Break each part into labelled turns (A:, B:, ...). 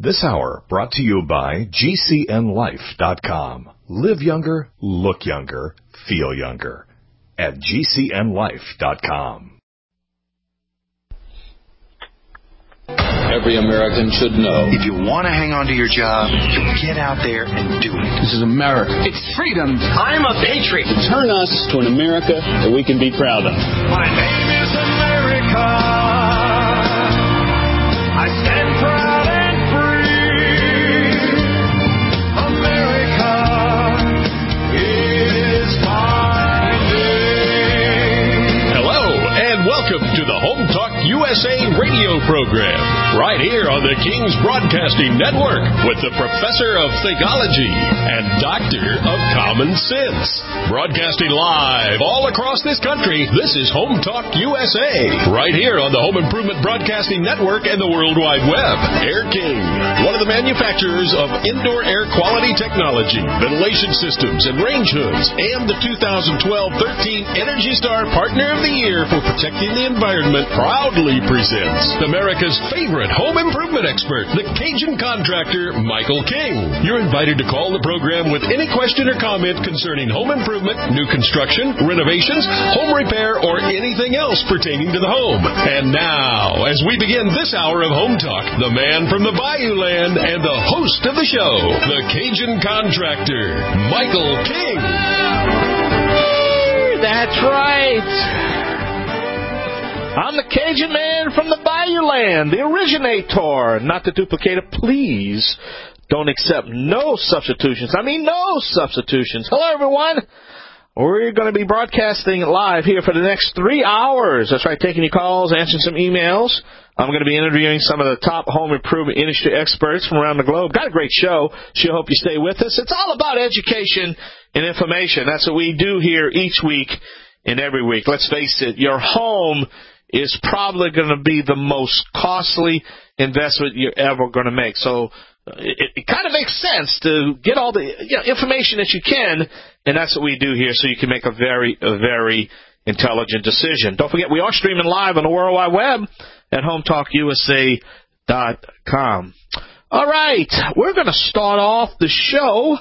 A: This hour brought to you by GCNLife.com. Live younger, look younger, feel younger at GCNLife.com.
B: Every American should know.
C: If you want to hang on to your job, you get out there and do it.
B: This is America.
D: It's freedom. I'm a patriot.
B: Turn us to an America that we can be proud of.
E: My name is America. I stand proud and free. America is my name.
F: Hello, and welcome to the Home Talk USA radio program, right here on the King's Broadcasting Network with the Professor of Thegology and Doctor of Common Sense. Broadcasting live all across this country, this is Home Talk USA, right here on the Home Improvement Broadcasting Network and the World Wide Web. Air King, one of the manufacturers of indoor air quality technology, ventilation systems, and range hoods, and the 2012 13 Energy Star Partner of the Year for protecting the environment, proudly presents America's favorite home improvement expert, the Cajun contractor, Michael King. You're invited to call the program with any question or comment concerning home improvement, new construction, renovations, home repair, or anything else pertaining to the home. And now, as we begin this hour of Home Talk, the man from the Bayou Land and the host of the show, the Cajun contractor, Michael King.
G: That's right. I'm the Cajun man from the Bayou Land, the originator, not the duplicator. Please don't accept no substitutions. I mean no substitutions. Hello, everyone. We're going to be broadcasting live here for the next 3 hours. That's right, taking your calls, answering some emails. I'm going to be interviewing some of the top home improvement industry experts from around the globe. Got a great show. Sure hope you stay with us. It's all about education and information. That's what we do here each week and every week. Let's face it, your home is probably going to be the most costly investment you're ever going to make. So it kind of makes sense to get all the information that you can, and that's what we do here, so you can make a very intelligent decision. Don't forget, we are streaming live on the World Wide Web at HometalkUSA.com. All right, we're going to start off the show.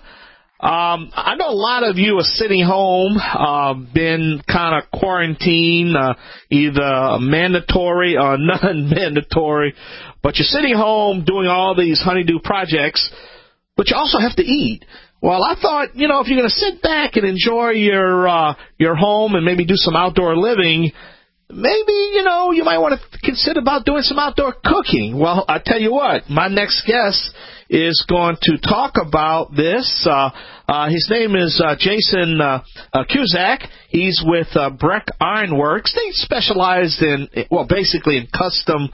G: I know a lot of you are sitting home, been kind of quarantined, either mandatory or non-mandatory, but you're sitting home doing all these honeydew projects, but you also have to eat. Well, I thought, if you're going to sit back and enjoy your home and maybe do some outdoor living, maybe, you might want to consider about doing some outdoor cooking. Well, I tell you what, my next guest is going to talk about this. His name is Jason Cusack. He's with Breck Ironworks. They specialize in custom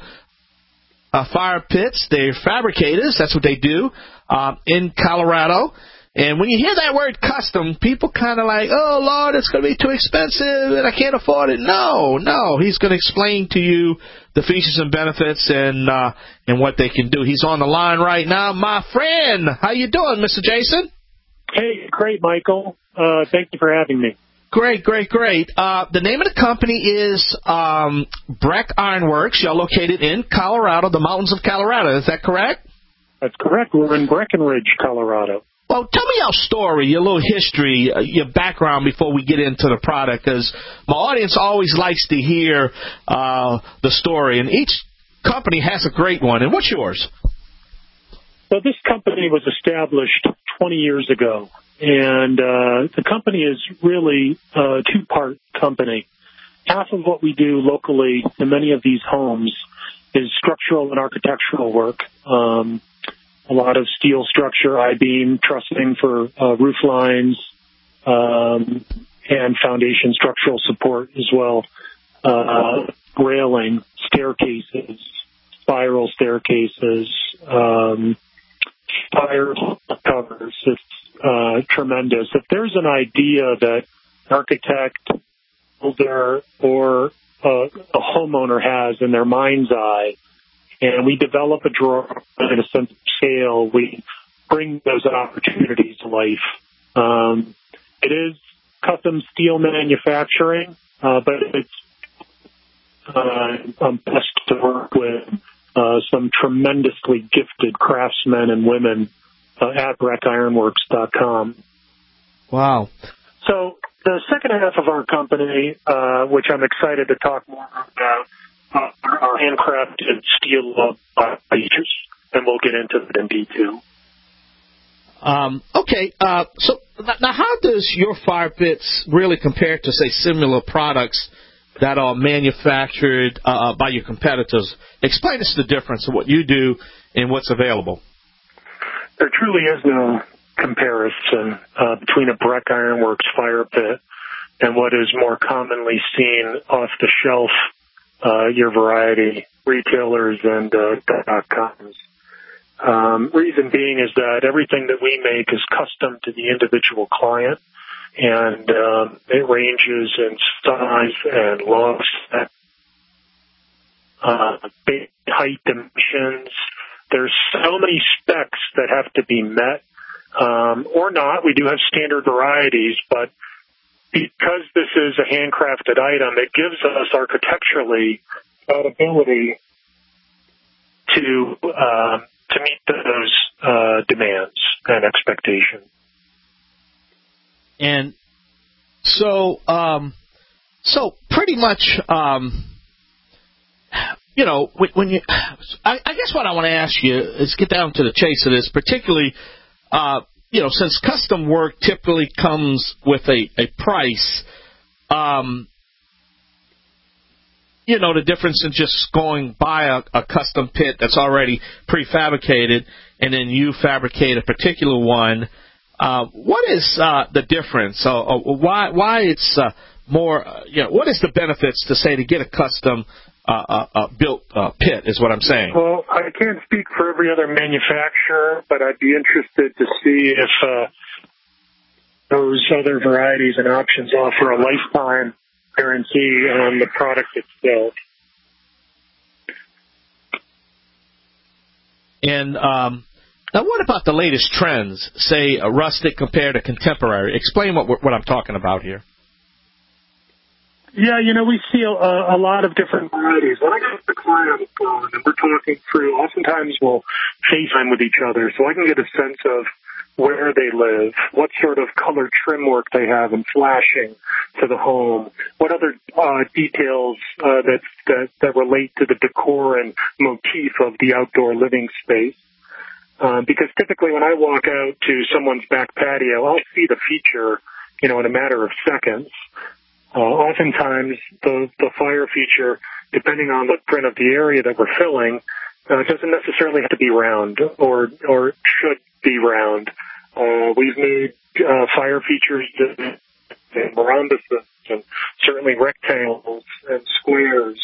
G: fire pits. They're fabricators. That's what they do in Colorado. And when you hear that word custom, people kind of like, oh, Lord, it's going to be too expensive and I can't afford it. No. He's going to explain to you the features and benefits and what they can do. He's on the line right now. My friend, how you doing, Mr. Jason?
H: Hey, great, Michael. Thank you for having me.
G: Great. The name of the company is Breck Ironworks. You're located in Colorado, the mountains of Colorado. Is that correct?
H: That's correct. We're in Breckenridge, Colorado.
G: Well, tell me your story, your little history, your background before we get into the product, because my audience always likes to hear the story, and each company has a great one. And what's yours?
H: So this company was established 20 years ago, and the company is really a two-part company. Half of what we do locally in many of these homes is structural and architectural work. A lot of steel structure, I-beam, trussing for roof lines, and foundation structural support as well. Railing, staircases, spiral staircases, fire covers. It's tremendous. If there's an idea that an architect, builder, or a homeowner has in their mind's eye, and we develop a drawing in a sense of scale, we bring those opportunities to life. It is custom steel manufacturing, but it's best to work with some tremendously gifted craftsmen and women at BreckIronworks.com.
G: Wow.
H: So the second half of our company, which I'm excited to talk more about, are handcrafted steel features, and we'll get into that in detail.
G: Okay, so now how does your fire pits really compare to, say, similar products that are manufactured by your competitors? Explain us the difference of what you do and what's available.
H: There truly is no comparison between a Breck Ironworks fire pit and what is more commonly seen off the shelf, your variety retailers and .coms. Reason being is that everything that we make is custom to the individual client, and it ranges in size and long height dimensions. There's so many specs that have to be met, or not. We do have standard varieties, but because this is a handcrafted item, it gives us architecturally that ability to meet those demands and expectations.
G: And so pretty much, when you, I guess what I want to ask you is get down to the chase of this, particularly, since custom work typically comes with a price, the difference in just going by a custom pit that's already prefabricated and then you fabricate a particular one. What is the difference? Why it's more? What is the benefits to get a custom built pit? Is what I'm saying.
H: Well, I can't speak for every other manufacturer, but I'd be interested to see if those other varieties and options offer a lifetime guarantee on the product itself.
G: And now, what about the latest trends? Say a rustic compared to contemporary. Explain what I'm talking about here.
H: Yeah, we see a lot of different varieties. When I get the client on the phone and we're talking through, oftentimes we'll FaceTime with each other so I can get a sense of where they live, what sort of color trim work they have and flashing to the home, what other details that relate to the decor and motif of the outdoor living space. Because typically when I walk out to someone's back patio, I'll see the feature, in a matter of seconds. Oftentimes the fire feature, depending on the print of the area that we're filling, doesn't necessarily have to be round or should be round. We've made fire features in rhombuses and certainly rectangles and squares.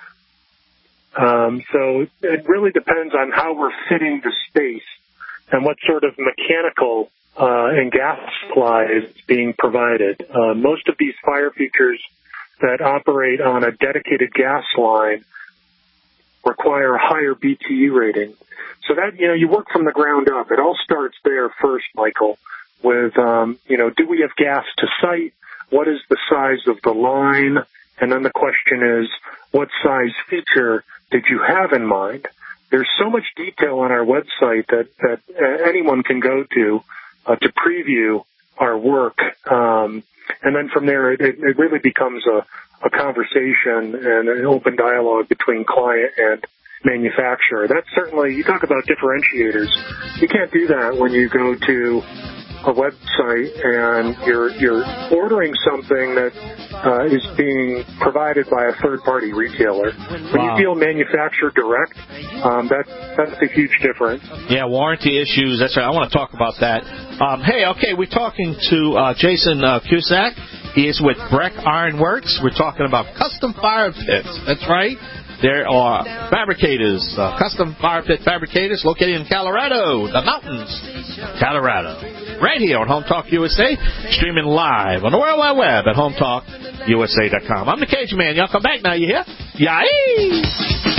H: So it really depends on how we're fitting the space and what sort of mechanical and gas supply is being provided. Most of these fire features that operate on a dedicated gas line require a higher BTU rating. So that, you work from the ground up. It all starts there first, Michael, with, do we have gas to site? What is the size of the line? And then the question is, what size feature did you have in mind? There's so much detail on our website that anyone can go to preview our work. And then from there, it really becomes a conversation and an open dialogue between client and manufacturer. That's certainly, you talk about differentiators. You can't do that when you go to a website and you're ordering something that is being provided by a third-party retailer. When you deal manufacturer direct, that's a huge difference.
G: Yeah, warranty issues. That's right. I want to talk about that. We're talking to Jason Cusack. He is with Breck Ironworks. We're talking about custom fire pits. That's right. There are fabricators, custom fire pit fabricators located in Colorado, the mountains, Colorado. Right here on Home Talk USA, streaming live on the World Wide Web at HomeTalkUSA.com. I'm the Cage Man. Y'all come back now, you hear? Yay!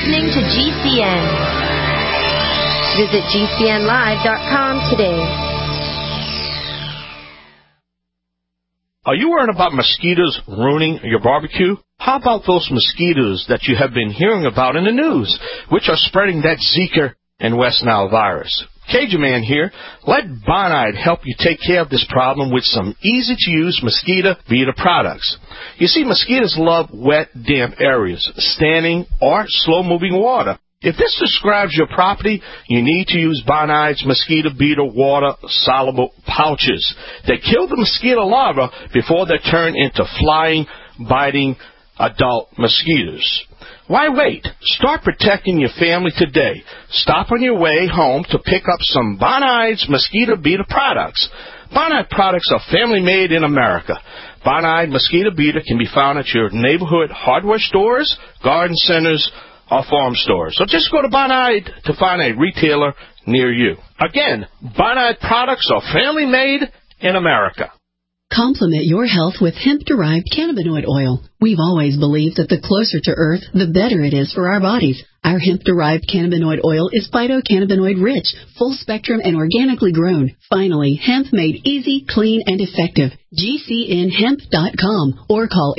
I: listening to GCN. Visit GCNlive.com today.
G: Are you worried about mosquitoes ruining your barbecue? How about those mosquitoes that you have been hearing about in the news, which are spreading that Zika and West Nile virus? Cajun Man here. Let Bonide help you take care of this problem with some easy-to-use mosquito beater products. You see, mosquitoes love wet, damp areas, standing or slow-moving water. If this describes your property, you need to use Bonide's mosquito beater water-soluble pouches. They kill the mosquito larvae before they turn into flying, biting adult mosquitoes. Why wait? Start protecting your family today. Stop on your way home to pick up some Bonide's mosquito beater products. Bonide products are family-made in America. Bonide mosquito beater can be found at your neighborhood hardware stores, garden centers, or farm stores. So just go to Bonide to find a retailer near you. Again, Bonide products are family-made in America.
J: Complement your health with hemp-derived cannabinoid oil. We've always believed that the closer to Earth, the better it is for our bodies. Our hemp-derived cannabinoid oil is phytocannabinoid-rich, full-spectrum, and organically grown. Finally, hemp made easy, clean, and effective. GCNhemp.com or call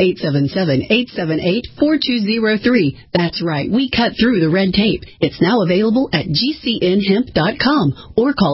J: 877-878-4203. That's right, we cut through the red tape. It's now available at GCNhemp.com or call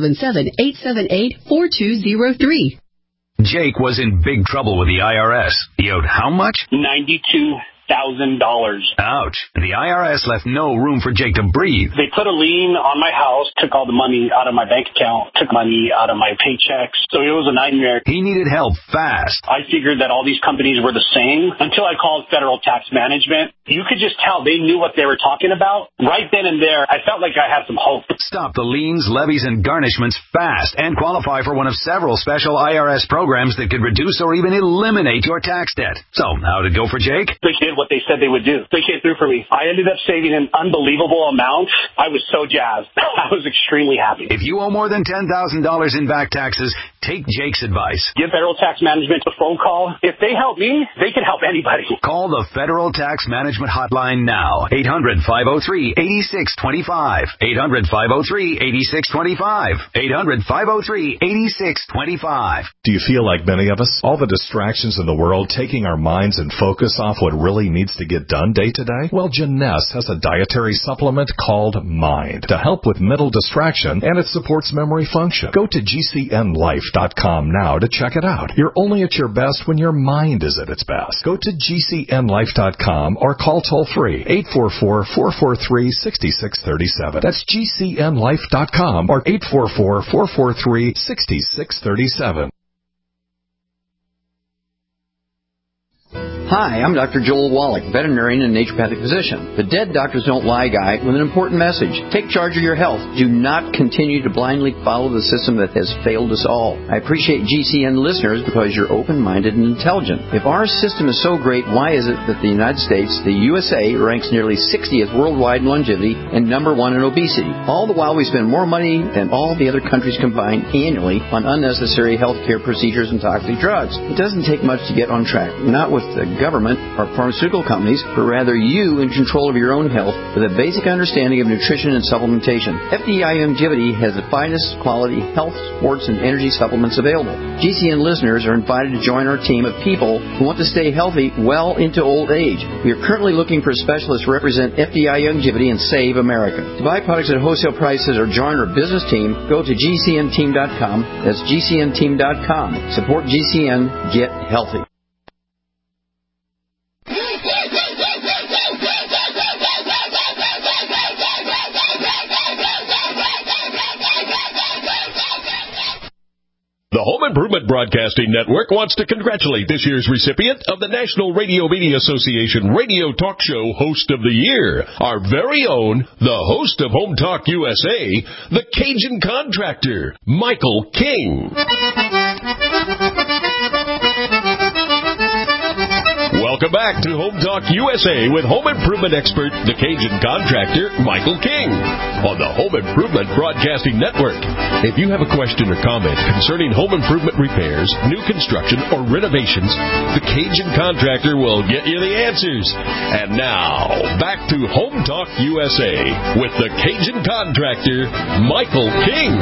J: 877-878-4203.
K: Jake was in big trouble with the IRS. He owed how much?
L: $92,000.
K: Ouch. The IRS left no room for Jake to breathe.
L: They put a lien on my house, took all the money out of my bank account, took money out of my paychecks. So it was a nightmare.
K: He needed help fast.
L: I figured that all these companies were the same until I called Federal Tax Management. You could just tell they knew what they were talking about. Right then and there, I felt like I had some hope.
K: Stop the liens, levies, and garnishments fast and qualify for one of several special IRS programs that could reduce or even eliminate your tax debt. So, how did it go for Jake?
L: They did what they said they would do. They came through for me. I ended up saving an unbelievable amount. I was so jazzed. I was extremely happy.
K: If you owe more than $10,000 in back taxes, take Jake's advice.
L: Give Federal Tax Management a phone call. If they help me, they can help anybody.
K: Call the Federal Tax Management Hotline now. 800-503-8625. 800-503-8625. 800-503-8625.
A: Do you feel like many of us? All the distractions in the world taking our minds and focus off what really needs to get done day to day? Well, Jeunesse has a dietary supplement called Mind to help with mental distraction, and it supports memory function. Go to GCNlife.com now to check it out. You're only at your best when your mind is at its best. Go to GCNlife.com or call toll-free 844-443-6637. That's GCNlife.com or 844-443-6637.
M: Hi, I'm Dr. Joel Wallach, veterinarian and naturopathic physician. The Dead Doctors Don't Lie guy with an important message. Take charge of your health. Do not continue to blindly follow the system that has failed us all. I appreciate GCN listeners because you're open-minded and intelligent. If our system is so great, why is it that the United States, the USA, ranks nearly 60th worldwide in longevity and number 1 in obesity? All the while we spend more money than all the other countries combined annually on unnecessary healthcare procedures and toxic drugs. It doesn't take much to get on track. Not with the government or pharmaceutical companies, but rather you in control of your own health with a basic understanding of nutrition and supplementation. FDI Longevity has the finest quality health, sports, and energy supplements available. GCN listeners are invited to join our team of people who want to stay healthy well into old age. We are currently looking for specialists to represent FDI Longevity and Save America. To buy products at wholesale prices or join our business team, go to GCNteam.com. That's GCNteam.com. Support GCN. Get healthy.
F: The Home Improvement Broadcasting Network wants to congratulate this year's recipient of the National Radio Media Association Radio Talk Show Host of the Year, our very own, the host of Home Talk USA, the Cajun Contractor, Michael King. Welcome back to Home Talk USA with home improvement expert, the Cajun contractor, Michael King, on the Home Improvement Broadcasting Network. If you have a question or comment concerning home improvement repairs, new construction, or renovations, the Cajun contractor will get you the answers. And now, back to Home Talk USA with the Cajun contractor, Michael King.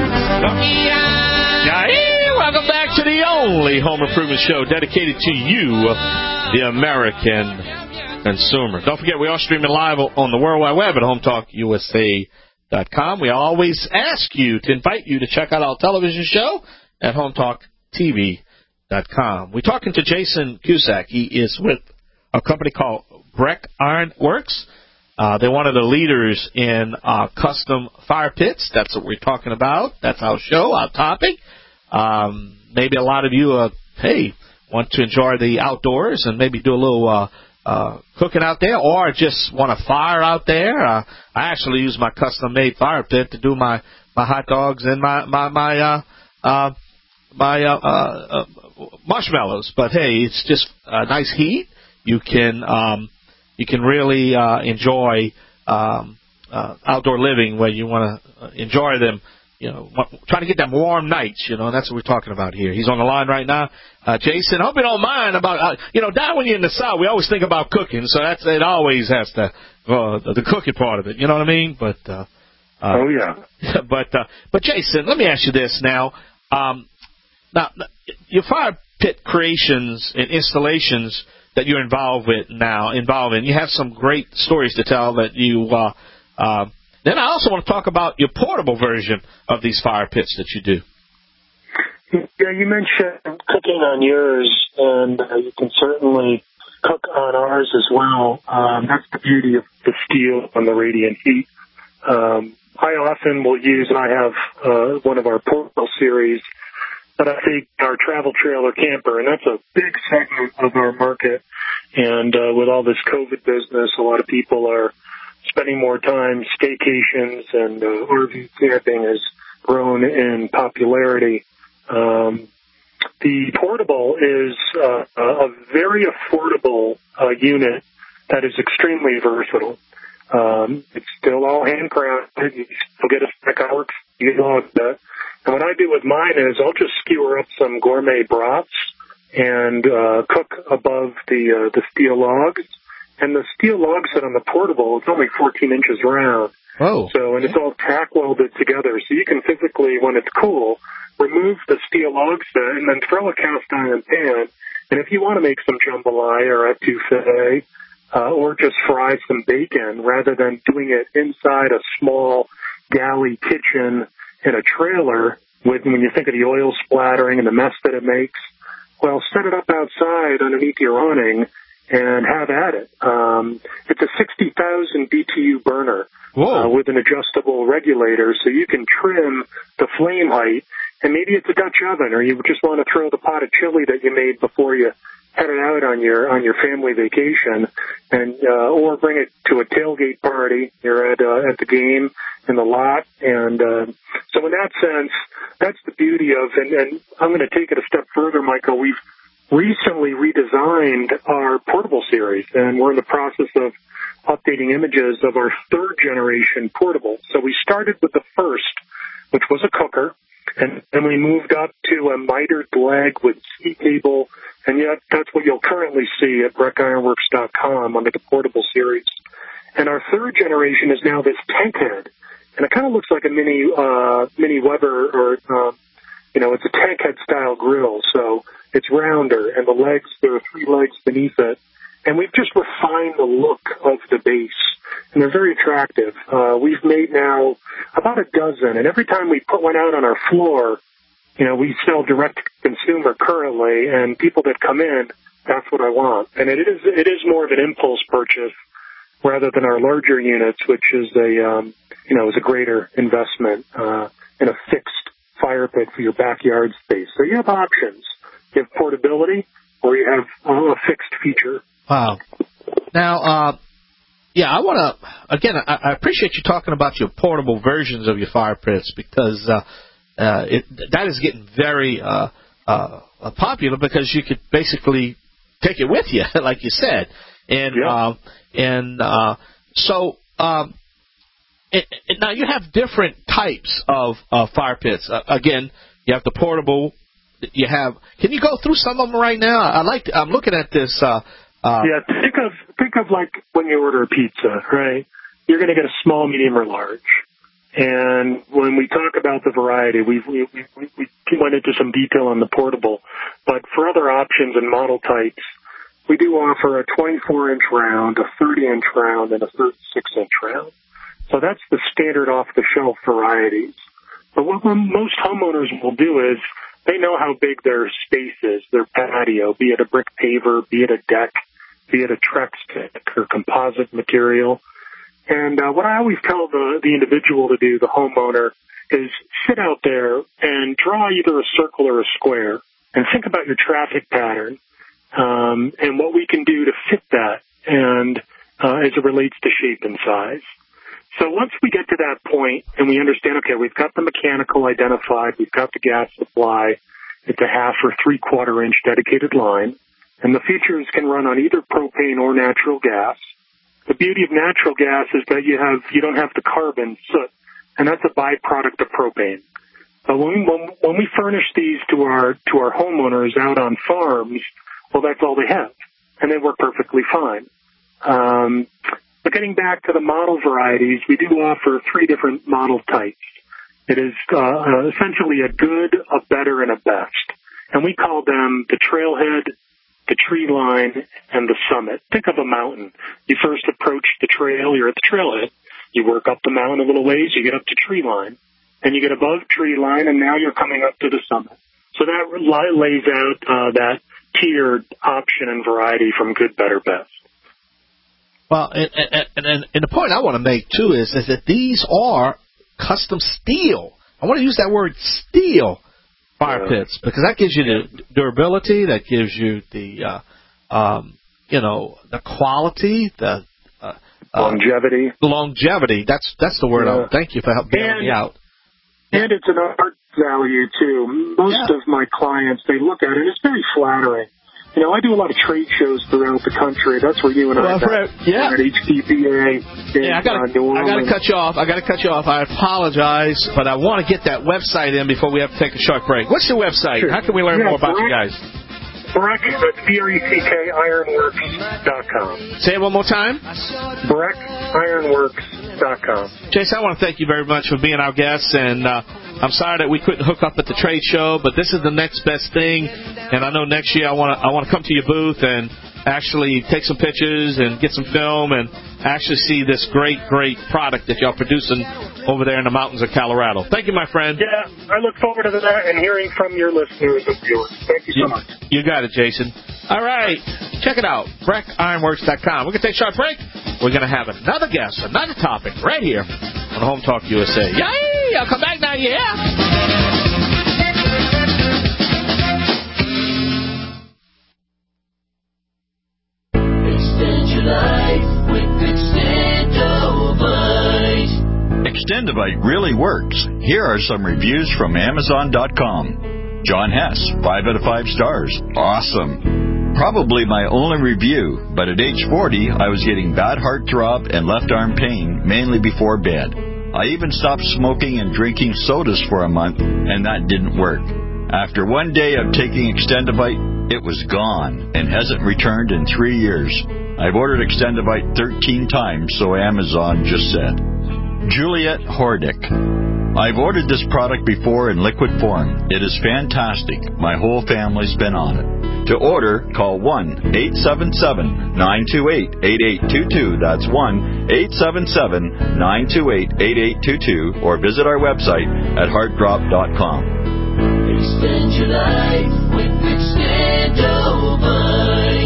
G: Welcome back to the only home improvement show dedicated to you, the American consumer. Don't forget, we are streaming live on the World Wide Web at HomeTalkUSA.com. We always ask you to invite you to check out our television show at HomeTalkTV.com. We're talking to Jason Cusack. He is with a company called Breck Iron Works. They're one of the leaders in custom fire pits. That's what we're talking about. That's our show, our topic. Maybe a lot of you, want to enjoy the outdoors and maybe do a little cooking out there, or just want a fire out there. I actually use my custom-made fire pit to do my hot dogs and my marshmallows. But hey, it's just nice heat. You can really enjoy outdoor living where you want to enjoy them. Trying to get them warm nights, and that's what we're talking about here. He's on the line right now. Jason, I hope you don't mind about, down when you're in the South, we always think about cooking, so it always has to, the cooking part of it, you know what I mean? But,
H: oh, yeah.
G: But Jason, let me ask you this now. Now, your fire pit creations and installations that you're involved in, you have some great stories to tell that you, then I also want to talk about your portable version of these fire pits that you do.
H: Yeah, you mentioned cooking on yours, and you can certainly cook on ours as well. That's the beauty of the steel and the radiant heat. I often will use, and I have one of our portable series, but I think our travel trailer camper, and that's a big segment of our market. And with all this COVID business, a lot of people are spending more time staycations, and RV camping has grown in popularity. The portable is a very affordable unit that is extremely versatile. It's still all handcrafted. You still get a spec of works. You get all of that. And what I do with mine is I'll just skewer up some gourmet broths and cook above the steel logs. And the steel log set on the portable is only 14 inches round.
G: Oh.
H: So, and it's all tack welded together. So you can physically, when it's cool, remove the steel log set and then throw a cast iron pan. And if you want to make some jambalaya or etouffee, or just fry some bacon rather than doing it inside a small galley kitchen in a trailer when you think of the oil splattering and the mess that it makes, well, set it up outside underneath your awning and have at it. It's a 60,000 BTU burner with an adjustable regulator, so you can trim the flame height. And maybe it's a Dutch oven, or you just want to throw the pot of chili that you made before you headed out on your family vacation, and or bring it to a tailgate party. You're at the game in the lot, and so in that sense, that's the beauty of. And I'm going to take it a step further, Michael. We've recently redesigned our portable series, and we're in the process of updating images of our third generation portable. So we started with the first, which was a cooker, and then we moved up to a mitered leg with ski table, and yet that's what you'll currently see at BreckIronWorks.com under the portable series. And our third generation is now this tent head, and it kind of looks like a mini Weber, or it's a tank head style grill. So it's rounder, and the legs, there are 3 legs beneath it. And we've just refined the look of the base, and they're very attractive. We've made now about a dozen, and every time we put one out on our floor, we sell direct to consumer currently, and people that come in, that's what I want. And it is more of an impulse purchase rather than our larger units, which is is a greater investment in a fixed fire pit for your backyard space. So you have options. You have portability, or you have a fixed feature.
G: Wow. Now, I want to, again, I appreciate you talking about your portable versions of your fire pits, because that is getting very popular, because you could basically take it with you, like you said. And so now you have different types of fire pits. Again, you have the portable. You have. Can you go through some of them right now? I'm looking at this.
H: Think of like when you order a pizza, right? You're going to get a small, medium, or large. And when we talk about the variety, we went into some detail on the portable. But for other options and model types, we do offer a 24-inch round, a 30-inch round, and a 36-inch round. So that's the standard off-the-shelf varieties. But what most homeowners will do is they know how big their space is, their patio, be it a brick paver, be it a deck, be it a Trex stick or composite material. And what I always tell the individual to do, the homeowner, is sit out there and draw either a circle or a square and think about your traffic pattern and what we can do to fit that and as it relates to shape and size. So once we get to that point and we understand, okay, we've got the mechanical identified, we've got the gas supply, it's a 1/2 or 3/4 inch dedicated line, and the features can run on either propane or natural gas. The beauty of natural gas is that you don't have the carbon soot, and that's a byproduct of propane. But when we furnish these to our homeowners out on farms, well, that's all they have, and they work perfectly fine. But getting back to the model varieties, we do offer 3 different model types. It is essentially a good, a better, and a best. And we call them the Trailhead, the Tree Line, and the Summit. Think of a mountain. You first approach the trail, you're at the Trailhead. You work up the mountain a little ways, you get up to Tree Line. Then you get above Tree Line, and now you're coming up to the Summit. So that lays out that tiered option and variety from good, better, best.
G: Well, and the point I want to make, too, is that these are custom steel. I want to use that word steel fire pits because that gives you the durability, that gives you the, the quality, the
H: longevity.
G: The longevity. That's the word. Thank you for helping me out.
H: And it's an art value, too. Most of my clients, they look at it, it's very flattering. You know, I do a lot of trade shows throughout the country. That's where you and I met. At HTPA in New Orleans.
G: I got to cut you off. I apologize, but I want to get that website in before we have to take a short break. What's your website? Sure. How can we learn more about you guys?
H: Breck, that's BRECK, ironworks.com.
G: Say it one more time.
H: Breck, ironworks.com.
G: Jason, I want to thank you very much for being our guest, and I'm sorry that we couldn't hook up at the trade show, but this is the next best thing, and I know next year I want to come to your booth and actually take some pictures and get some film and actually see this great product that y'all producing over there in the mountains of Colorado. Thank you, my friend.
H: Yeah, I look forward to that and hearing from your listeners and viewers. Thank you so much.
G: You got it, Jason. All right, check it out, BreckIronworks.com. We're going to take a short break. We're going to have another guest, another topic right here on Home Talk USA. Yay! I'll come back now,
E: Extend your life with Extendovite.
N: Extendovite really works. Here are some reviews from Amazon.com. John Hess, 5 out of 5 stars. Awesome. Probably my only review, but at age 40, I was getting bad heart throb and left arm pain, mainly before bed. I even stopped smoking and drinking sodas for a month, and that didn't work. After one day of taking Extendovite, it was gone and hasn't returned in 3 years. I've ordered Extendovite 13 times, so Amazon just said. Juliet Hordick. I've ordered this product before in liquid form. It is fantastic. My whole family's been on it. To order, call 1-877-928-8822. That's 1-877-928-8822. Or visit our website at heartdrop.com.
E: Extend your life with Extendovite.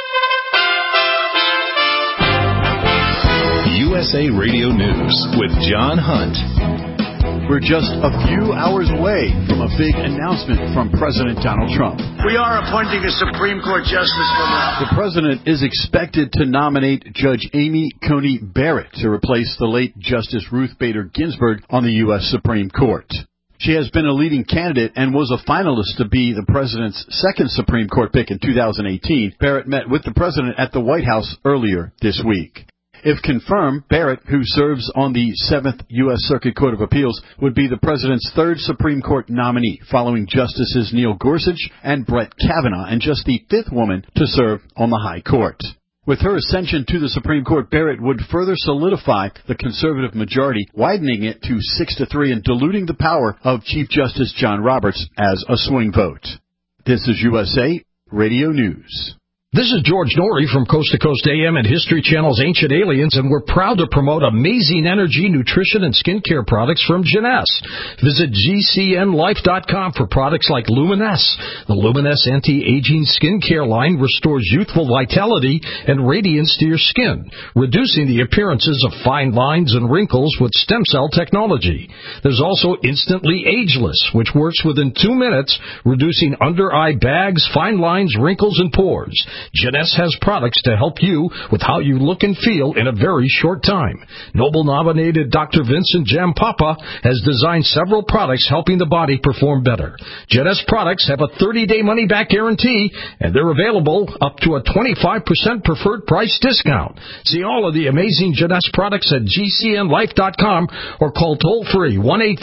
A: USA Radio News with John Hunt.
O: We're just a few hours away from a big announcement from President Donald Trump.
P: We are appointing a Supreme Court justice for now.
O: The president is expected to nominate Judge Amy Coney Barrett to replace the late Justice Ruth Bader Ginsburg on the U.S. Supreme Court. She has been a leading candidate and was a finalist to be the president's second Supreme Court pick in 2018. Barrett met with the president at the White House earlier this week. If confirmed, Barrett, who serves on the 7th U.S. Circuit Court of Appeals, would be the president's third Supreme Court nominee, following Justices Neil Gorsuch and Brett Kavanaugh, and just the fifth woman to serve on the High Court. With her ascension to the Supreme Court, Barrett would further solidify the conservative majority, widening it to 6-3 and diluting the power of Chief Justice John Roberts as a swing vote. This is USA Radio News.
Q: This is George Norrie from Coast to Coast AM and History Channel's Ancient Aliens, and we're proud to promote amazing energy, nutrition, and skincare products from Jeunesse. Visit GCNLife.com for products like Luminesse. The Luminesse anti-aging skincare line restores youthful vitality and radiance to your skin, reducing the appearances of fine lines and wrinkles with stem cell technology. There's also Instantly Ageless, which works within 2 minutes, reducing under-eye bags, fine lines, wrinkles, and pores. Jeunesse has products to help you with how you look and feel in a very short time. Nobel-nominated Dr. Vincent Jampapa has designed several products helping the body perform better. Jeunesse products have a 30-day money-back guarantee, and they're available up to a 25% preferred price discount. See all of the amazing Jeunesse products at GCNLife.com or call toll-free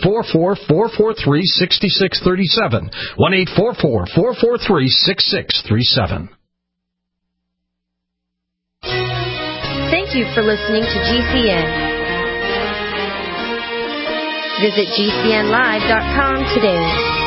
Q: 1-844-443-6637, 1-844-443-6637.
I: Thank you for listening to GCN. Visit GCNlive.com today.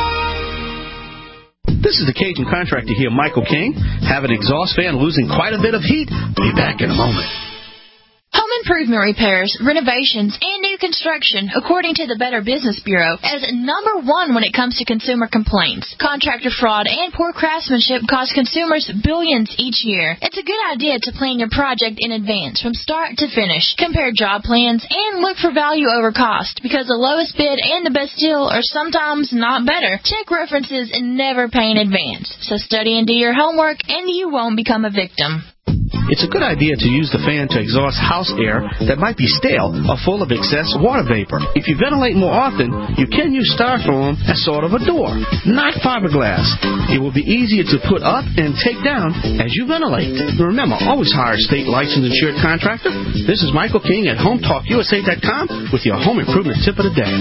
D: This is the Cajun contractor here, Michael King. Have an exhaust fan losing quite a bit of heat? Be back in a moment.
R: Home improvement repairs, renovations, and new construction, according to the Better Business Bureau, as number one when it comes to consumer complaints. Contractor fraud and poor craftsmanship cost consumers billions each year. It's a good idea to plan your project in advance from start to finish. Compare job plans and look for value over cost, because the lowest bid and the best deal are sometimes not better. Check references and never pay in advance. So study and do your homework, and you won't become a victim.
D: It's a good idea to use the fan to exhaust house air that might be stale or full of excess water vapor. If you ventilate more often, you can use styrofoam as sort of a door, not fiberglass. It will be easier to put up and take down as you ventilate. Remember, always hire a state licensed insured contractor. This is Michael King at HomeTalkUSA.com with your home improvement tip of the day.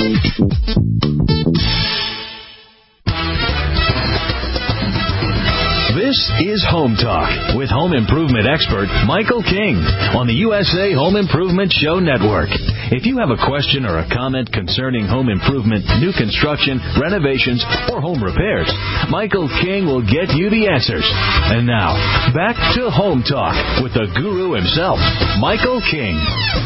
S: This is Home Talk with home improvement expert Michael King on the USA Home Improvement Show Network. If you have a question or a comment concerning home improvement, new construction, renovations, or home repairs, Michael King will get you the answers. And now, back to Home Talk with the guru himself, Michael King.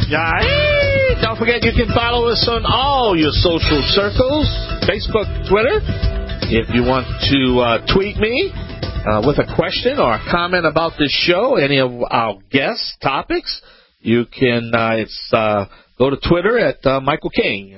G: Don't forget you can follow us on all your social circles, Facebook, Twitter. If you want to tweet me with a question or a comment about this show, any of our guest topics, you can go to Twitter at Michael King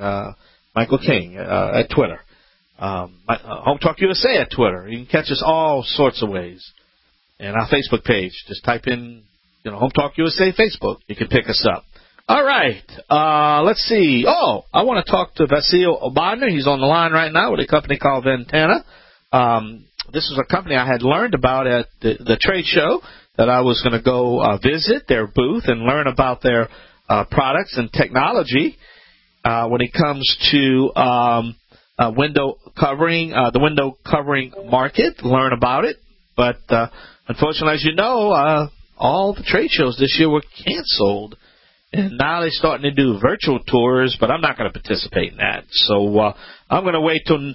G: at Twitter. Home Talk USA at Twitter. You can catch us all sorts of ways. And our Facebook page, just type in Home Talk USA Facebook. You can pick us up. All right. Let's see. Oh, I want to talk to Vasil Obadner. He's on the line right now with a company called Ventana. This is a company I had learned about at the trade show that I was going to go visit their booth and learn about their products and technology when it comes to window covering, the window covering market, learn about it. But unfortunately, as you know, all the trade shows this year were canceled. And now they're starting to do virtual tours, but I'm not going to participate in that. So I'm going to wait till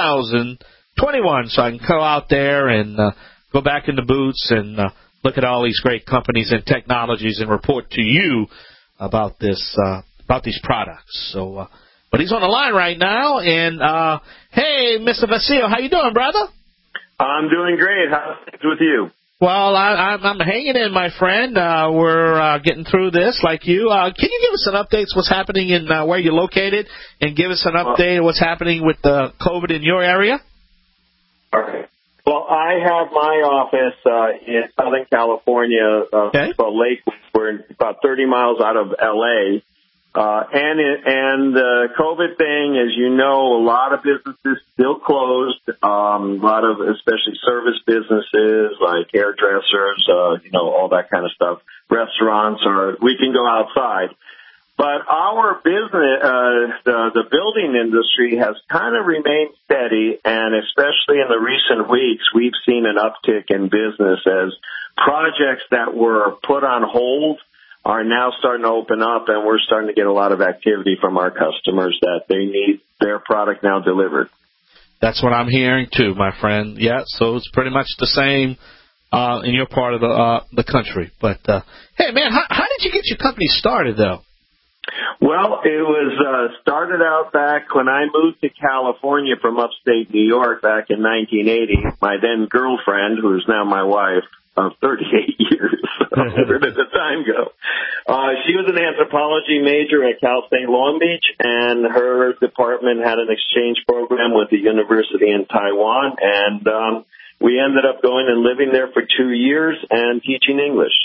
G: 2021 so I can go out there and go back in the booths and look at all these great companies and technologies and report to you about this about these products. So, but he's on the line right now. And hey, Mr. Vasil, how you doing, brother?
T: I'm doing great. How's things with you?
G: Well, I'm hanging in, my friend. We're getting through this like you. Can you give us an update what's happening in where you're located, and give us an update of what's happening with the COVID in your area?
T: Okay. Well, I have my office in Southern California, Lake. We're about 30 miles out of L.A. And the COVID thing, as you know, a lot of businesses still closed. A lot of, especially service businesses like hairdressers, all that kind of stuff. Restaurants, or we can go outside. But our business, the building industry has kind of remained steady, and especially in the recent weeks, we've seen an uptick in business as projects that were put on hold are now starting to open up, and we're starting to get a lot of activity from our customers that they need their product now delivered.
G: That's what I'm hearing too, my friend. Yeah, so it's pretty much the same in your part of the country. But hey, man, how did you get your company started, though?
T: Well, it was started out back when I moved to California from upstate New York back in 1980. My then girlfriend, who is now my wife of 38 years, where did the time go? She was an anthropology major at Cal State Long Beach, and her department had an exchange program with the university in Taiwan, and we ended up going and living there for 2 years and teaching English.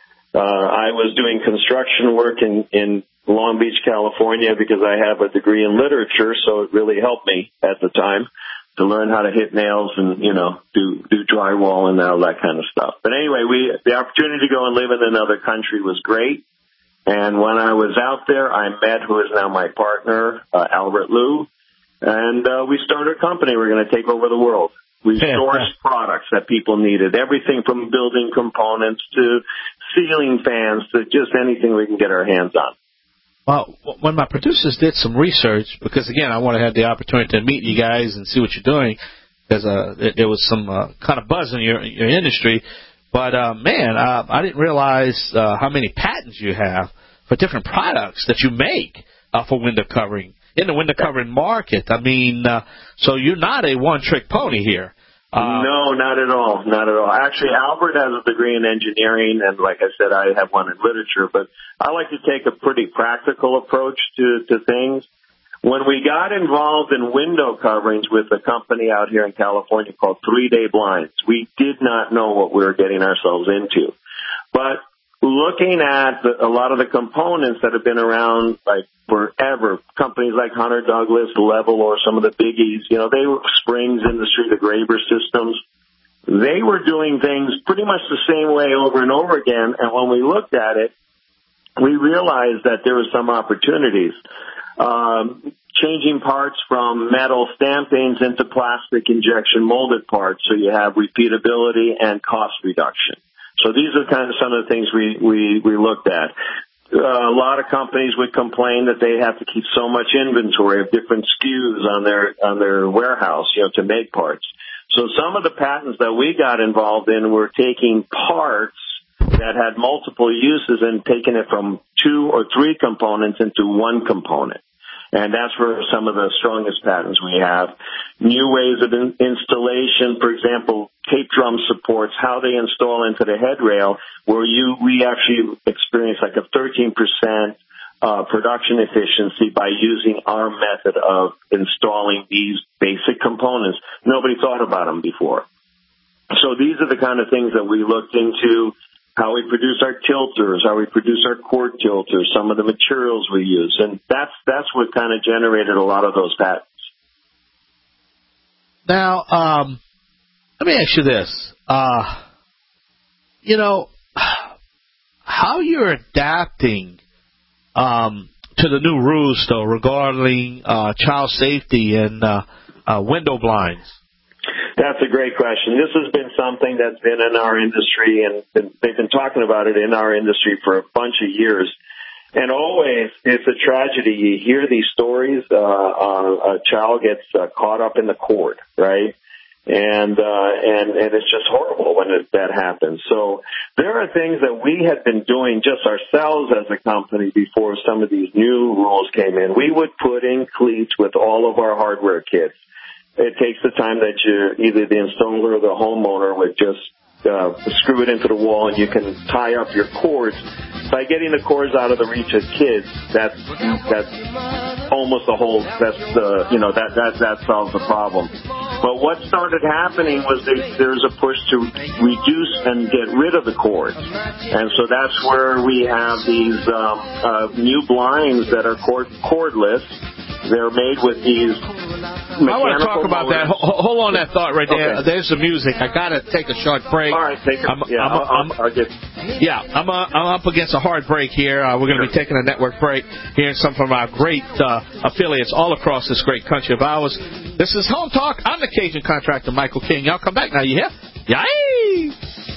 T: I was doing construction work in Long Beach, California, because I have a degree in literature, so it really helped me at the time to learn how to hit nails and, do drywall and all that kind of stuff. But anyway, the opportunity to go and live in another country was great. And when I was out there, I met who is now my partner, Albert Liu, and we started a company. We're going to take over the world. We sourced products that people needed, everything from building components to ceiling fans to just anything we can get our hands on.
G: Well, when my producers did some research, because, again, I want to have the opportunity to meet you guys and see what you're doing, because there was some kind of buzz in your industry. But, man, I didn't realize how many patents you have for different products that you make for window covering. In the window covering market, I mean, so you're not a one-trick pony here.
T: No, not at all. Not at all. Actually, Albert has a degree in engineering, and like I said, I have one in literature. But I like to take a pretty practical approach to things. When we got involved in window coverings with a company out here in California called 3 Day Blinds, we did not know what we were getting ourselves into. But looking at a lot of the components that have been around like forever, companies like Hunter Douglas, Level, or some of the biggies, they were Springs Industry, the Graber systems. They were doing things pretty much the same way over and over again. And when we looked at it, we realized that there were some opportunities. Changing parts from metal stampings into plastic injection molded parts, so you have repeatability and cost reduction. So these are kind of some of the things we looked at. A lot of companies would complain that they have to keep so much inventory of different SKUs on their warehouse, to make parts. So some of the patents that we got involved in were taking parts that had multiple uses and taking it from 2 or 3 components into one component. And that's where some of the strongest patents we have. New ways of installation, for example, tape drum supports, how they install into the headrail, where we actually experience like a 13% production efficiency by using our method of installing these basic components. Nobody thought about them before. So these are the kind of things that we looked into. How we produce our tilters, how we produce our cord tilters, some of the materials we use. And that's what kind of generated a lot of those patents.
G: Now, let me ask you this. How you're adapting to the new rules, though, regarding child safety and window blinds?
T: That's a great question. This has been something that's been in our industry, and they've been talking about it in our industry for a bunch of years. And always, it's a tragedy. You hear these stories, a child gets caught up in the cord, right? And it's just horrible when that happens. So there are things that we had been doing just ourselves as a company before some of these new rules came in. We would put in cleats with all of our hardware kits. It takes the time that either the installer or the homeowner would just screw it into the wall, and you can tie up your cords. By getting the cords out of the reach of kids, that's almost that solves the problem. But what started happening was there's a push to reduce and get rid of the cord. And so that's where we have these new blinds that are cordless. They're made with these mechanical
G: I want to talk about
T: motors.
G: that. Hold on that thought right there.
T: Okay.
G: There's the music. I got to take a short break.
T: All right,
G: I'm up against a hard break here. We're going to be taking a network break, hearing some from our great affiliates all across this great country of ours. This is Home Talk. I'm the Cajun contractor, Michael King. Y'all come back now. You hear? Yay!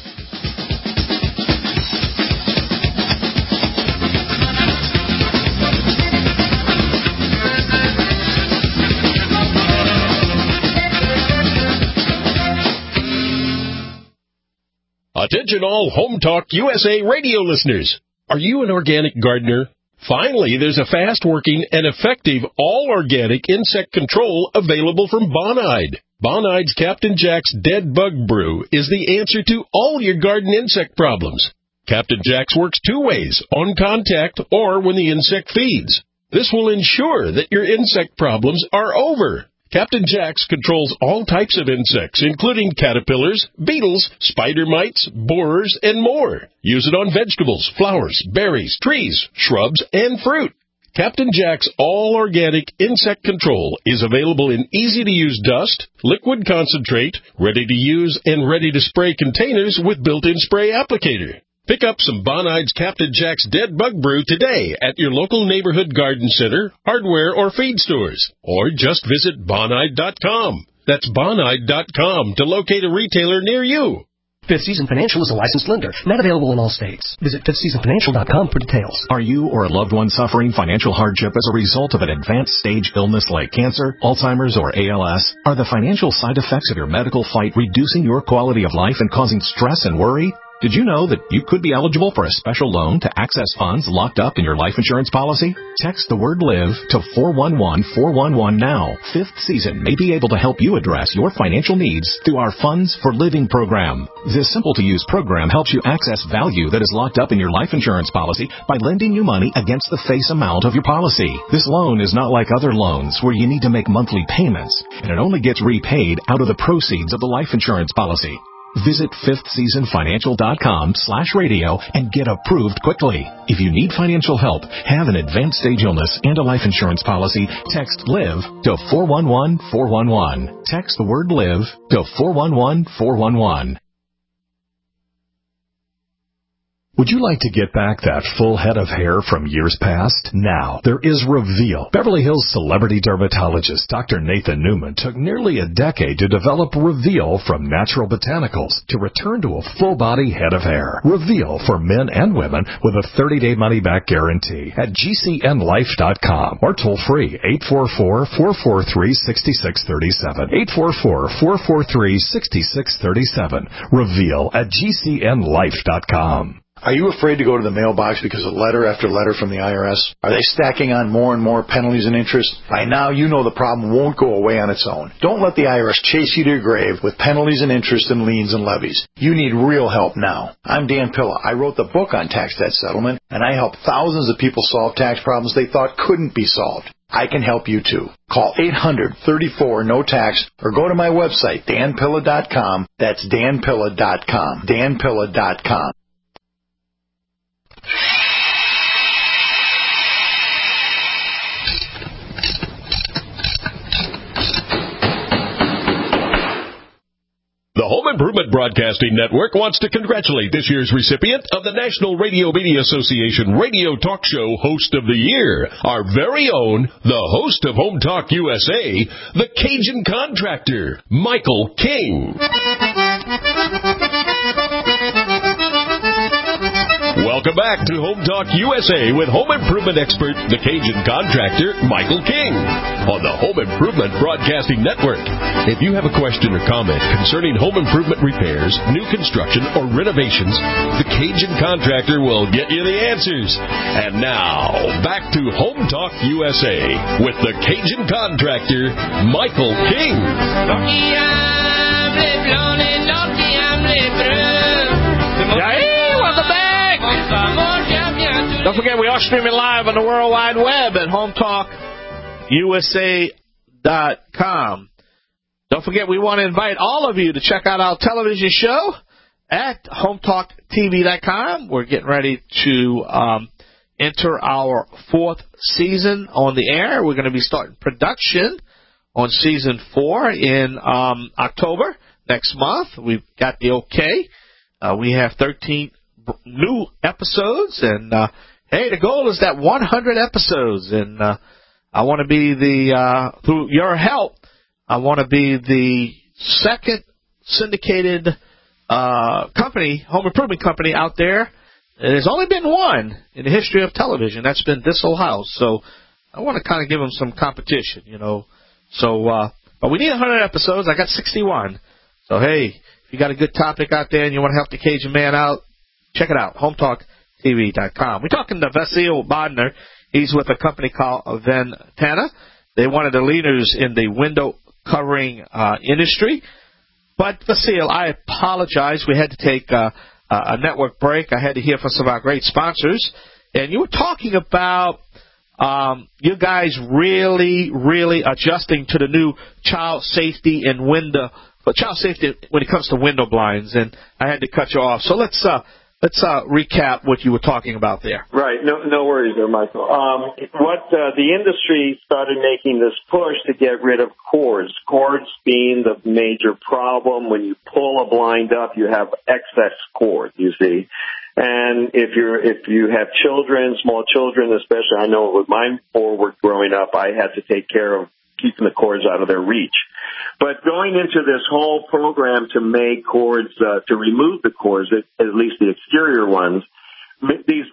F: Attention all Home Talk USA radio listeners. Are you an organic gardener? Finally, there's a fast-working and effective all-organic insect control available from Bonide. Bonide's Captain Jack's Dead Bug Brew is the answer to all your garden insect problems. Captain Jack's works two ways, on contact or when the insect feeds. This will ensure that your insect problems are over. Captain Jack's controls all types of insects, including caterpillars, beetles, spider mites, borers, and more. Use it on vegetables, flowers, berries, trees, shrubs, and fruit. Captain Jack's all-organic insect control is available in easy-to-use dust, liquid concentrate, ready-to-use and ready-to-spray containers with built-in spray applicator. Pick up some Bonide's Captain Jack's Dead Bug Brew today at your local neighborhood garden center, hardware, or feed stores. Or just visit Bonide.com. That's Bonide.com to locate a retailer near you.
U: Fifth Season Financial is a licensed lender, not available in all states. Visit fifthseasonfinancial.com for details.
A: Are you or a loved one suffering financial hardship as a result of an advanced stage illness like cancer, Alzheimer's, or ALS? Are the financial side effects of your medical fight reducing your quality of life and causing stress and worry? Did you know that you could be eligible for a special loan to access funds locked up in your life insurance policy? Text the word LIVE to 411-411 now. Fifth Season may be able to help you address your financial needs through our Funds for Living program. This simple-to-use program helps you access value that is locked up in your life insurance policy by lending you money against the face amount of your policy. This loan is not like other loans where you need to make monthly payments, and it only gets repaid out of the proceeds of the life insurance policy. Visit fifthseasonfinancial.com/radio and get approved quickly. If you need financial help, have an advanced stage illness and a life insurance policy, text LIVE to 411-411. Text the word LIVE to 411-411. Would you like to get back that full head of hair from years past? Now, there is Reveal. Beverly Hills celebrity dermatologist Dr. Nathan Newman took nearly a decade to develop Reveal from natural botanicals to return to a full-body head of hair. Reveal for men and women with a 30-day money-back guarantee at GCNlife.com or toll-free 844-443-6637. 844-443-6637. Reveal at GCNlife.com.
V: Are you afraid to go to the mailbox because of letter after letter from the IRS? Are they stacking on more and more penalties and interest? By now, you know the problem won't go away on its own. Don't let the IRS chase you to your grave with penalties and interest and liens and levies. You need real help now. I'm Dan Pilla. I wrote the book on tax debt settlement, and I help thousands of people solve tax problems they thought couldn't be solved. I can help you too. Call 800-34-NO-TAX or go to my website, danpilla.com. That's danpilla.com. danpilla.com.
F: The Home Improvement Broadcasting Network wants to congratulate this year's recipient of the National Radio Media Association Radio Talk Show Host of the Year, our very own, the host of Home Talk USA, the Cajun Contractor, Michael King. Welcome back to Home Talk USA with home improvement expert, the Cajun Contractor, Michael King, on the Home Improvement Broadcasting Network. If you have a question or comment concerning home improvement repairs, new construction, or renovations, the Cajun Contractor will get you the answers. And now, back to Home Talk USA with the Cajun Contractor, Michael King.
G: Welcome back! Don't forget, we are streaming live on the World Wide Web at HomeTalkUSA.com. Don't forget, we want to invite all of you to check out our television show at HometalkTV.com. We're getting ready to enter our 4th season on the air. We're going to be starting production on Season 4 in October next month. We've got the okay. We have 13 new episodes, and hey, the goal is that 100 episodes, and I want to be through your help, I want to be the second syndicated company, home improvement company out there. There's only been one in the history of television. That's been This Old House. So I want to kind of give them some competition, you know. So, but we need 100 episodes. I got 61. So, hey, if you got a good topic out there and you want to help the Cajun man out, check it out, HometalkTV.com. We're talking to Vasil Bodner. He's with a company called Ventana. They're one of the leaders in the window covering industry. But, Vasil, I apologize. We had to take a network break. I had to hear from some of our great sponsors. And you were talking about you guys really, really adjusting to the new child safety and child safety when it comes to window blinds. And I had to cut you off. So let's recap what you were talking about there.
T: Right. No worries there, Michael. The industry started making this push to get rid of cords. Cords being the major problem. When you pull a blind up, you have excess cord, you see. And if you have children, small children especially, I know with mine forward growing up, I had to take care of keeping the cords out of their reach. But going into this whole program to make cords, to remove the cords, at least the exterior ones, these,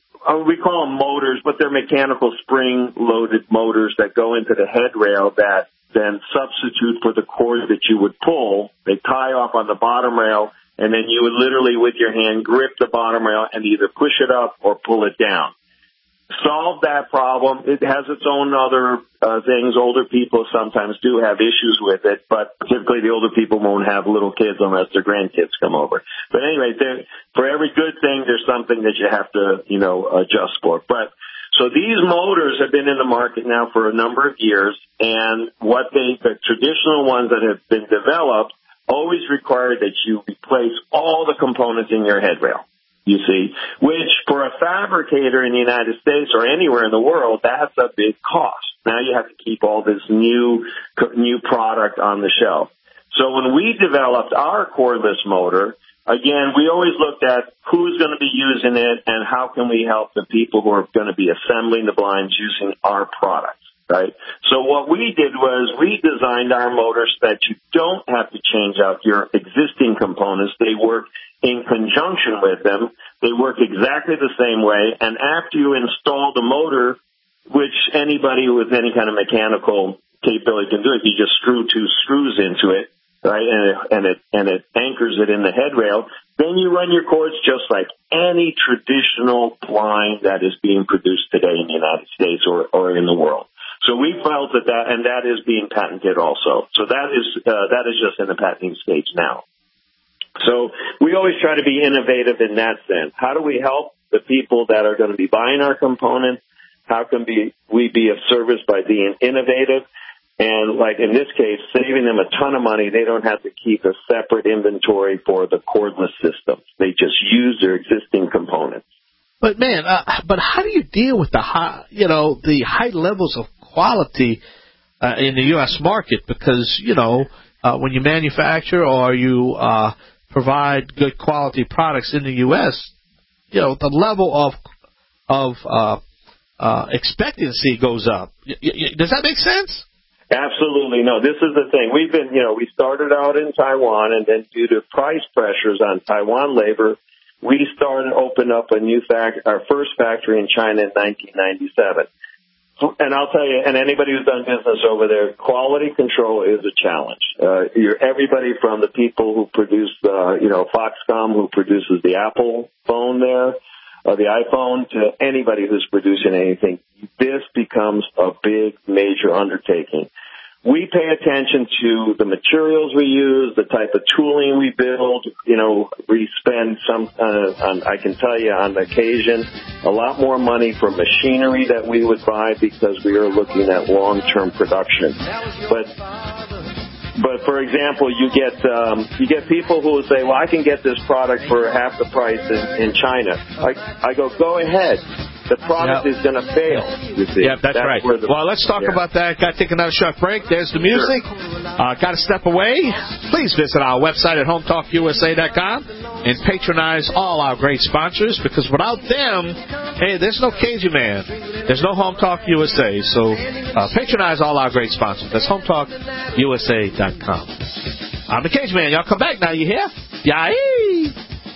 T: we call them motors, but they're mechanical spring-loaded motors that go into the headrail that then substitute for the cord that you would pull. They tie off on the bottom rail, and then you would literally, with your hand, grip the bottom rail and either push it up or pull it down. Solve that problem. It has its own other things. Older people sometimes do have issues with it, but typically the older people won't have little kids unless their grandkids come over. But anyway, for every good thing, there's something that you have to, adjust for. But so these motors have been in the market now for a number of years, and the traditional ones that have been developed always require that you replace all the components in your headrail. You see, which for a fabricator in the United States or anywhere in the world, that's a big cost. Now you have to keep all this new product on the shelf. So when we developed our cordless motor, again, we always looked at who's going to be using it and how can we help the people who are going to be assembling the blinds using our products, right? So what we did was we designed our motors so that you don't have to change out your existing components. They work in conjunction with them. They work exactly the same way. And after you install the motor, which anybody with any kind of mechanical capability can do, if you just screw 2 screws into it, right, and it anchors it in the headrail, then you run your cords just like any traditional blind that is being produced today in the United States or in the world. So we felt and that is being patented also. So that is just in the patenting stage now. So we always try to be innovative in that sense. How do we help the people that are going to be buying our components? How can we be of service by being innovative? And like in this case, saving them a ton of money. They don't have to keep a separate inventory for the cordless system. They just use their existing components.
G: But man, but how do you deal with the high levels of quality in the U.S. market? Because when you manufacture or you provide good quality products in the U.S., the level of expectancy goes up. Does that make sense?
T: Absolutely. No, this is the thing. We've been, we started out in Taiwan, and then due to price pressures on Taiwan labor, we started open up our first factory in China in 1997. And I'll tell you, and anybody who's done business over there, quality control is a challenge. Everybody from the people who produce, Foxconn, who produces the Apple phone there, or the iPhone, to anybody who's producing anything, this becomes a big, major undertaking. We pay attention to the materials we use, the type of tooling we build. We spend I can tell you on occasion, a lot more money for machinery that we would buy because we are looking at long-term production. But But for example, you get people who will say, "Well, I can get this product for half the price in China." I go ahead. The product is going to fail. You see?
G: Yeah, that's right. Well, let's talk about that. Got to take another short break. There's the music. Sure. Got to step away. Please visit our website at HometalkUSA.com and patronize all our great sponsors, because without them, hey, there's no Cajun Man. There's no Home Talk USA. So patronize all our great sponsors. That's HometalkUSA.com. I'm the Cajun Man. Y'all come back now. You hear? Yay!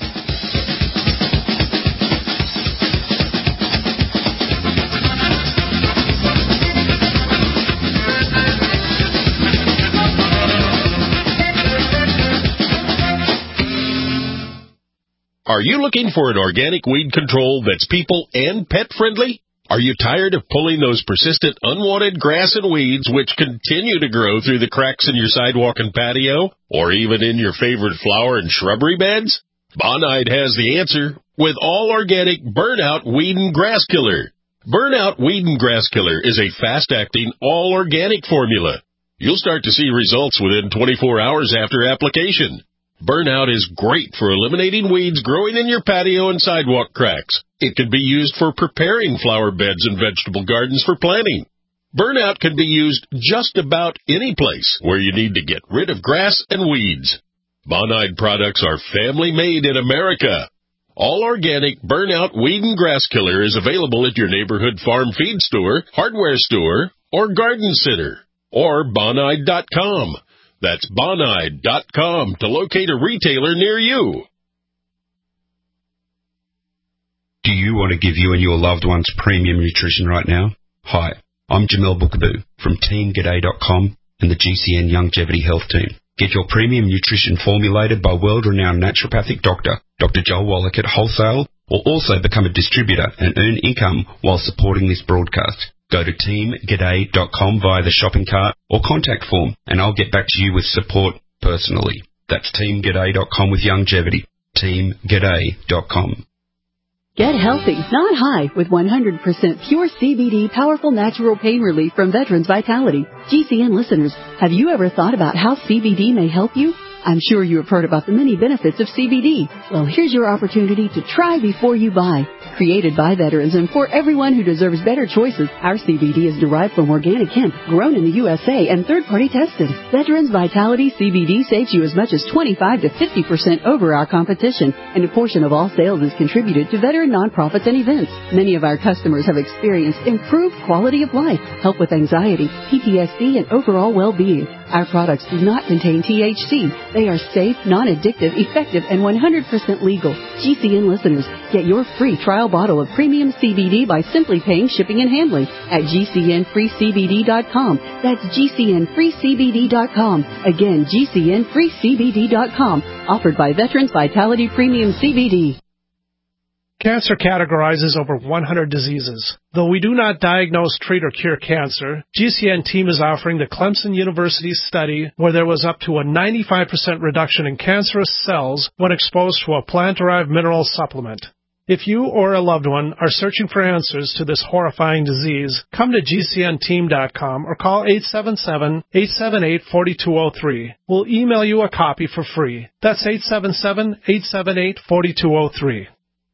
F: Are you looking for an organic weed control that's people and pet friendly? Are you tired of pulling those persistent unwanted grass and weeds which continue to grow through the cracks in your sidewalk and patio, or even in your favorite flower and shrubbery beds? Bonide has the answer with all organic Burnout Weed and Grass Killer. Burnout Weed and Grass Killer is a fast-acting, all-organic formula. You'll start to see results within 24 hours after application. Burnout is great for eliminating weeds growing in your patio and sidewalk cracks. It can be used for preparing flower beds and vegetable gardens for planting. Burnout can be used just about any place where you need to get rid of grass and weeds. Bonide products are family-made in America. All organic Burnout Weed and Grass Killer is available at your neighborhood farm feed store, hardware store, or garden center, or Bonide.com. That's Bonide.com to locate a retailer near you.
B: Do you want to give you and your loved ones premium nutrition right now? Hi, I'm Jamel Bookaboo from TeamGaday.com and the GCN Longevity Health Team. Get your premium nutrition formulated by world-renowned naturopathic doctor, Dr. Joel Wallach at Wholesale, or also become a distributor and earn income while supporting this broadcast. Go to teamgaday.com via the shopping cart or contact form, and I'll get back to you with support personally. That's teamgaday.com with longevity. teamgaday.com.
J: Get healthy, not high, with 100% pure CBD powerful natural pain relief from Veterans Vitality. GCN listeners, have you ever thought about how CBD may help you? I'm sure you have heard about the many benefits of CBD. Well, here's your opportunity to try before you buy. Created by veterans and for everyone who deserves better choices, our CBD is derived from organic hemp, grown in the USA and third-party tested. Veterans Vitality CBD saves you as much as 25 to 50% over our competition, and a portion of all sales is contributed to veteran nonprofits and events. Many of our customers have experienced improved quality of life, help with anxiety, PTSD, and overall well-being. Our products do not contain THC. They are safe, non-addictive, effective, and 100% legal. GCN listeners, get your free trial bottle of premium CBD by simply paying shipping and handling at GCNFreeCBD.com. That's GCNFreeCBD.com. Again, GCNFreeCBD.com. Offered by Veterans Vitality Premium CBD.
C: Cancer categorizes over 100 diseases. Though we do not diagnose, treat, or cure cancer, GCN team is offering the Clemson University study where there was up to a 95% reduction in cancerous cells when exposed to a plant-derived mineral supplement. If you or a loved one are searching for answers to this horrifying disease, come to GCNteam.com or call 877-878-4203. We'll email you a copy for free. That's 877-878-4203.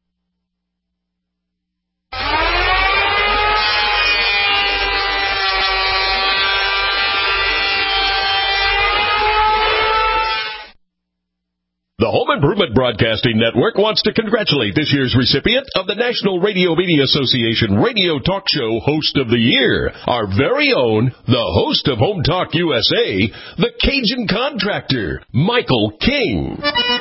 F: The Home Improvement Broadcasting Network wants to congratulate this year's recipient of the National Radio Media Association Radio Talk Show Host of the Year, our very own, the host of Home Talk USA, the Cajun Contractor, Michael King.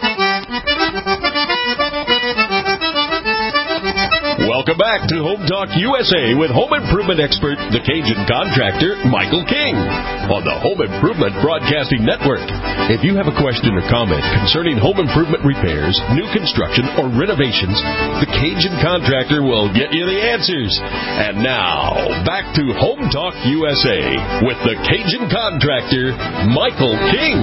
F: Welcome back to Home Talk USA with home improvement expert, the Cajun Contractor, Michael King, on the Home Improvement Broadcasting Network. If you have a question or comment concerning home improvement repairs, new construction, or renovations, the Cajun Contractor will get you the answers. And now, back to Home Talk USA with the Cajun Contractor, Michael King.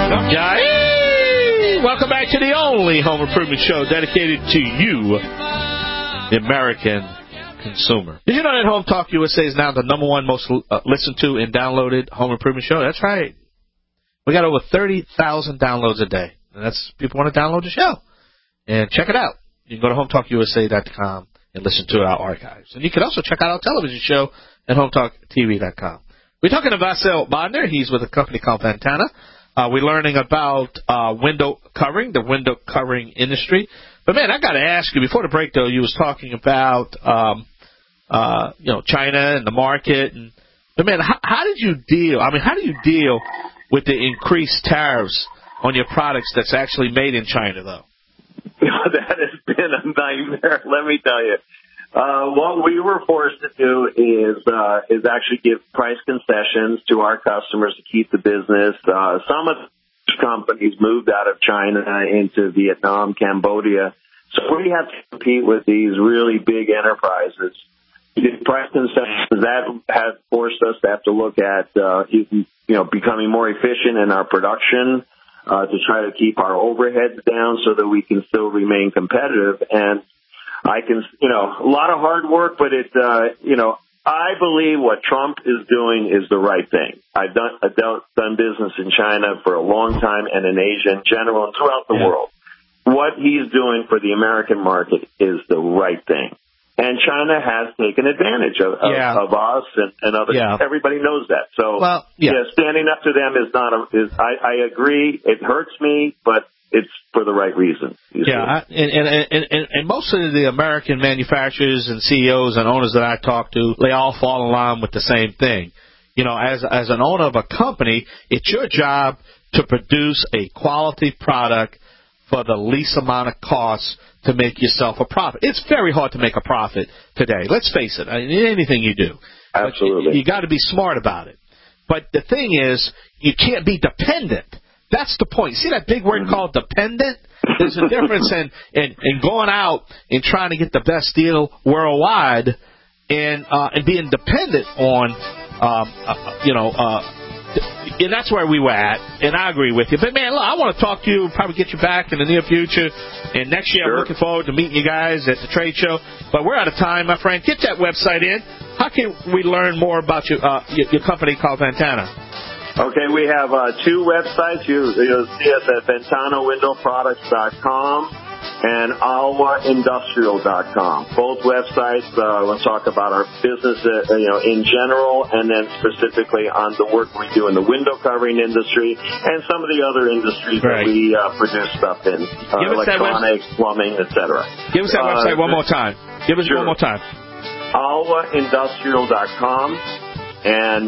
G: Welcome back to the only home improvement show dedicated to you, the American consumer. Did you know that Home Talk USA is now the #1 most listened to and downloaded home improvement show? That's right. We got over 30,000 downloads a day. And that's people want to download the show and check it out. You can go to HometalkUSA.com and listen to our archives. And you can also check out our television show at HometalkTV.com. We're talking to Vasyl Bodner. He's with a company called Ventana. We're learning about window covering, the window covering industry. But, man, I got to ask you, before the break, though, you was talking about, China and the market. But, man, how did you deal? I mean, how do you deal with the increased tariffs on your products that's actually made in China, though?
T: That has been a nightmare, let me tell you. What we were forced to do is actually give price concessions to our customers to keep the business. Some of the companies moved out of China into Vietnam, Cambodia. So we have to compete with these really big enterprises. Price concessions, that has forced us to have to look at, becoming more efficient in our production, to try to keep our overheads down so that we can still remain competitive. And a lot of hard work, but I believe what Trump is doing is the right thing. I've done business in China for a long time and in Asia in general and throughout the world. What he's doing for the American market is the right thing. And China has taken advantage of us and others. Yeah. Everybody knows that. So, standing up to them I agree. It hurts me, but it's for the right reason. And most of the American manufacturers and CEOs and owners that I talk to, they all fall in line with the same thing. As an owner of a company, it's your job to produce a quality product for the least amount of costs to make yourself a profit. It's very hard to make a profit today. Let's face it. In anything you do. Absolutely. You got to be smart about it. But the thing is, you can't be dependent. That's the point. See that big word called dependent? There's a difference in going out and trying to get the best deal worldwide and being dependent on, and that's where we were at, and I agree with you. But, man, look, I want to talk to you, probably get you back in the near future. And next year I'm looking forward to meeting you guys at the trade show. But we're out of time, my friend. Get that website in. How can we learn more about your company called Ventana? Okay, we have two websites. You'll see us at VentanaWindowProducts.com and AlwaIndustrial.com. Both websites, we'll talk about our business, in general, and then specifically on the work we do in the window covering industry and some of the other industries that we produce stuff in, electronics, plumbing, etc.
G: Give us that website one more time. One more time.
T: AlwaIndustrial.com. and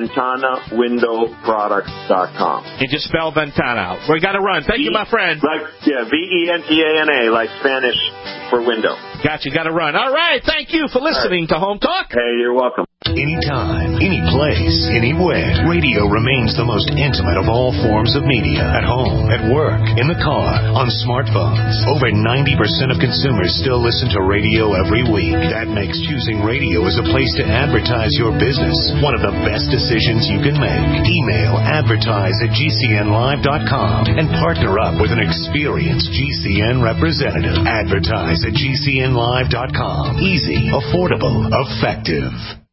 T: VentanaWindowProducts.com.
G: And just spell Ventana out. We got to run. Thank you, my friend.
T: Ventana, like Spanish for window.
G: Got to run. All right. Thank you for listening to Home Talk.
T: Hey, you're welcome.
K: Anytime, any place, anywhere. Radio remains the most intimate of all forms of media. At home, at work, in the car, on smartphones. Over 90% of consumers still listen to radio every week. That makes choosing radio as a place to advertise your business one of the best decisions you can make. Email advertise@gcnlive.com and partner up with an experienced GCN representative. Advertise@gcnlive.com. Easy, affordable, effective.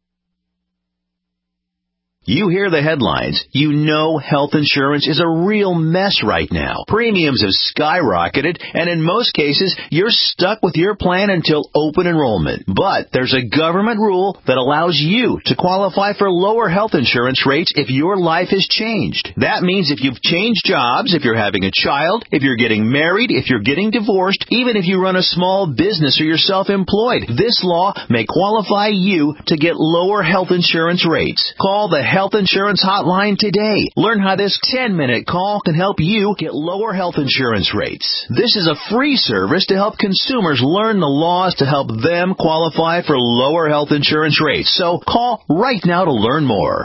L: You hear the headlines. You know health insurance is a real mess right now. Premiums have skyrocketed, and in most cases, you're stuck with your plan until open enrollment. But there's a government rule that allows you to qualify for lower health insurance rates if your life has changed. That means if you've changed jobs, if you're having a child, if you're getting married, if you're getting divorced, even if you run a small business or you're self-employed, this law may qualify you to get lower health insurance rates. Call the Health Insurance Hotline today. Learn how this 10-minute call can help you get lower health insurance rates. This is a free service to help consumers learn the laws to help them qualify for lower health insurance rates. So call right now to learn more.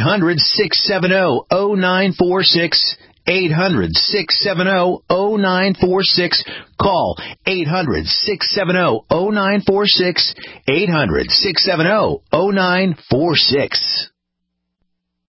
L: 800-670-0946. 800-670-0946. Call 800-670-0946. 800-670-0946.